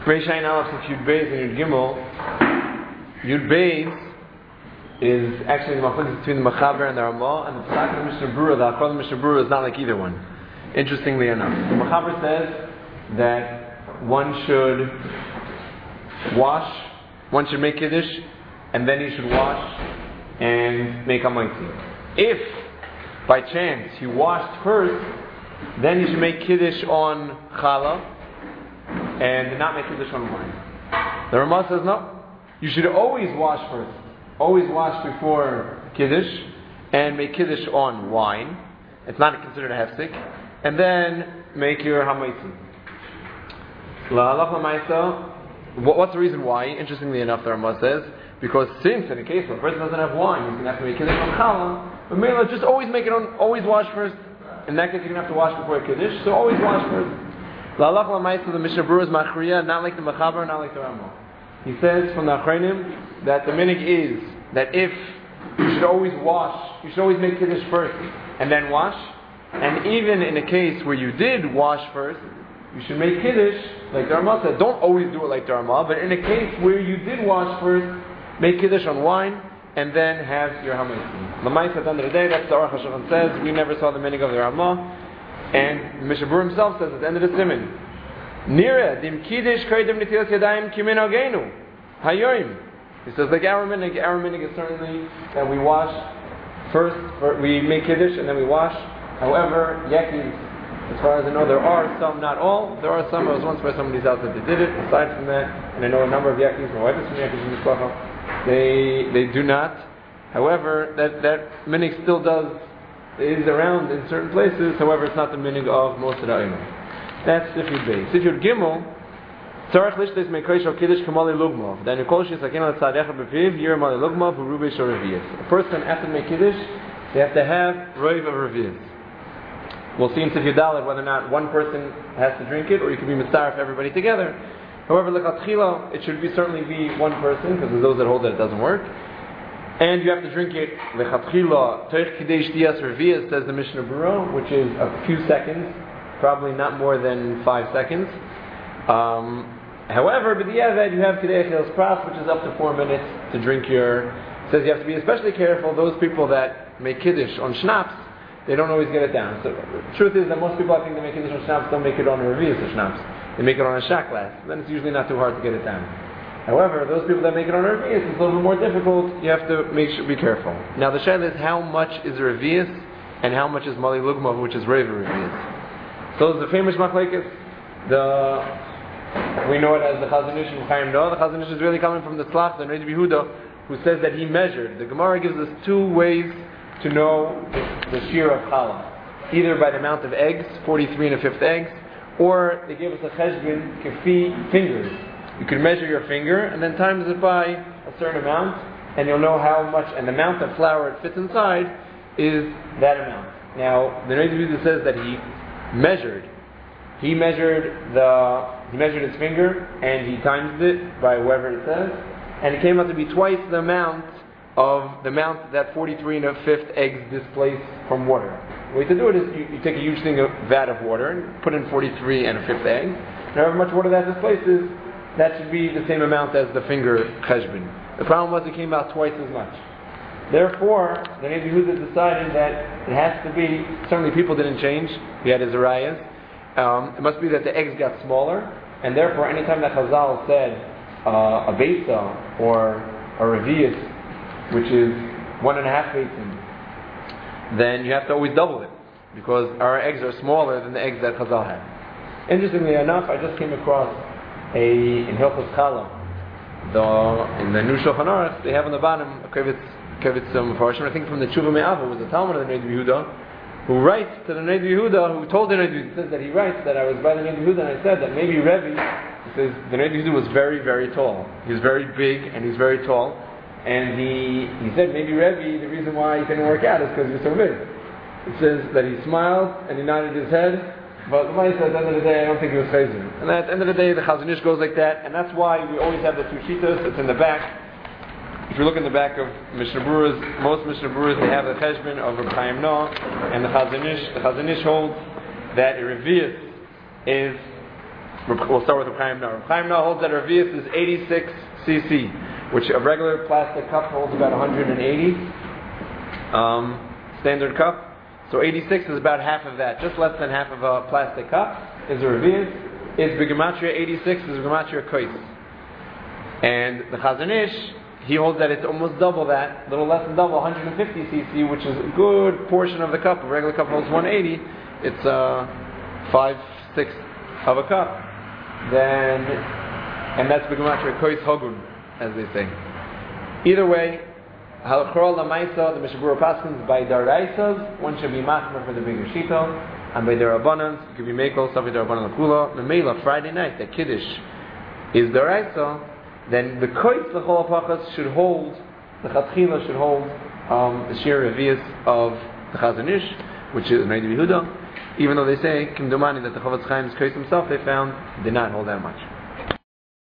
Reish Ayin Aleph, Yud Beis and Yud Gimel. Yud Beis is actually the machlokes between the Mechaber and the Ramah, and the Pesach of the Mishnah Berurah, the Akron of the Mishnah Berurah is not like either one. Interestingly enough, the Mechaber says that one should make Kiddush, and then he should wash and make Hamaitzi. If by chance he washed first, then he should make Kiddush on Challah and not make Kiddush on wine. The Ramah says no, you should always wash first. Always wash before Kiddush and make Kiddush on wine. It's not considered a hefsek. And then make your Hamaitzi. What's the reason why? Interestingly enough, the Ramah says, because since in a case where a person doesn't have wine, he's going to have to make Kiddush on Challah, but Mela, just always wash first. In that case, you're going to have to wash before Kiddush, so always wash first. The Mishnah Berurah is Machriya, not like the Mechaber, not like the Ramah. He says from the Achronim that the minig is that if you should always make Kiddush first and then wash. And even in a case where you did wash first, you should make Kiddush like the Ramah said. Don't always do it like the Ramah, but in a case where you did wash first, make Kiddush on wine and then have your Hamaitzi. The Ma'is at the end of the day, that's the Aruch HaShulchan says. We never saw the minig of the Ramah, and Mishnah Berurah himself says at the end of the Siman, Nira dim kiddush kaidem netilas yadayim kimin agenu hayoim. He says like our minig is certainly that we wash first, we make kiddush and then we wash. However, yakis, as far as I know, there are some, not all. There are some. I was once by somebody's house that they did it. Aside from that, and I know a number of yakis, my wife is from yakis in Mishpacha, they do not. However, that minig still is around in certain places. However, it's not the minig of most of the ayim. That's Sifyud Beis. Sifyud Gimel, Tzarech Lishtes Mekreish Al Kiddush Kamali Lugmov. Then Yekol Shesakin Al Tzadecha Beviv Yir Mali Lugmov Urubish Revius. A person after to make Kiddush, they have to have Roiv of Revius. We'll see in Sifyud Dalet whether or not one person has to drink it, or you can be mitzaref everybody together. However, L'chatchila, it should certainly be one person, because there's those that hold that it doesn't work. And you have to drink it L'chatchila Teich Kidei Shtiyas Revius, says the Mishnah Berurah, which is a few seconds. Probably not more than 5 seconds. However, b'diavad you have Kidei Achilas Pras, which is up to 4 minutes to drink your. It says you have to be especially careful. Those people that make Kiddush on Schnapps, they don't always get it down. So the truth is that most people, I think, they make Kiddush on Schnapps don't make it on a Revius of Schnapps. They make it on a shak glass. Then it's usually not too hard to get it down. However, those people that make it on a Revius, it's a little bit more difficult. You have to be careful. Now the shayla is how much is a Revius and how much is Mali Lugmav, which is Reva Revius. So the famous machlekes, we know it as the Chazon Ish and Chaim Noah. The Chazon Ish is really coming from the Tzlach, the Rebbe Yehuda, who says that he measured. The Gemara gives us 2 ways to know the shear of challah. Either by the amount of eggs, 43 1/5 eggs, or they gave us a cheshbon, kefi, fingers. You can measure your finger and then times it by a certain amount, and you'll know how much, and the amount of flour it fits inside is that amount. Now, the Rebbe Yehuda says that he measured his finger and he times it by whatever it says, and it came out to be twice the amount that 43 1/5 eggs displace from water. The way to do it is you take a huge vat of water and put in 43 1/5 eggs. However much water that displaces, that should be the same amount as the finger cheshbon. The problem was it came out twice as much. Therefore, the Rebbe Yehuda decided that it has to be, certainly people didn't change, we had Azariahs. It must be that the eggs got smaller, and therefore anytime that Chazal said a besa or a revius, which is 1.5 besim, then you have to always double it, because our eggs are smaller than the eggs that Chazal had. Interestingly enough, I just came across in Hilchos Challah, in the New Shulchan Aruch, they have on the bottom a Kevitz Mepharshim, I think from the Tshuva Me'ava, was the Talmud of the Rebbe Yehuda, who writes to the Rebbe Yehuda, who told the Rebbe Yehuda, says that he writes that I was by the Rebbe Yehuda and I said that maybe Rebbe, he says the Rebbe Yehuda was very, very tall. He's very big and he's very tall. And he said maybe Rebbe, the reason why he didn't work out is because he was so big. It says that he smiled and he nodded his head, but the Gemara says at the end of the day, I don't think he was chayzer. And at the end of the day, the Chazon Ish goes like that, and that's why we always have the 2 shitas. It's in the back. If you look in the back of Mishnah Berurahs, most Mishnah Berurahs, they have the cheshbon of Reb Chaim Noah, and the Chazon Ish holds that a revius is We'll start with Reb Chaim now. Reb Chaim now holds that Revius is 86 cc, which a regular plastic cup holds about 180 standard cup. So 86 is about half of that, just less than half of a plastic cup is a Revius. Is B'gematria 86 is B'gematria Kois. And the Chazon Ish, he holds that it's almost double that, a little less than double, 150 cc, which is a good portion of the cup. A regular cup holds 180. It's 5/6 of a cup. Then, and that's B'gematria Kois Hogun, as they say. Either way, Halachor Lamaisa, the Mishabura Paskins, by Daraisas, one should be Machmer for the bigger Shito, and by Darabbanans, it could be Mekel, Savi Darabbanan Lakula. The Mela, Friday night, that Kiddush is Daraisa, then the Kois L'chol HaPachas should hold, the Chatchila should hold the Shir Revius of the Chazon Ish, which is Neidu Yehuda, even though they say, Kim Domani, that the Chavetz Chaim's Kois himself, they found, did not hold that much.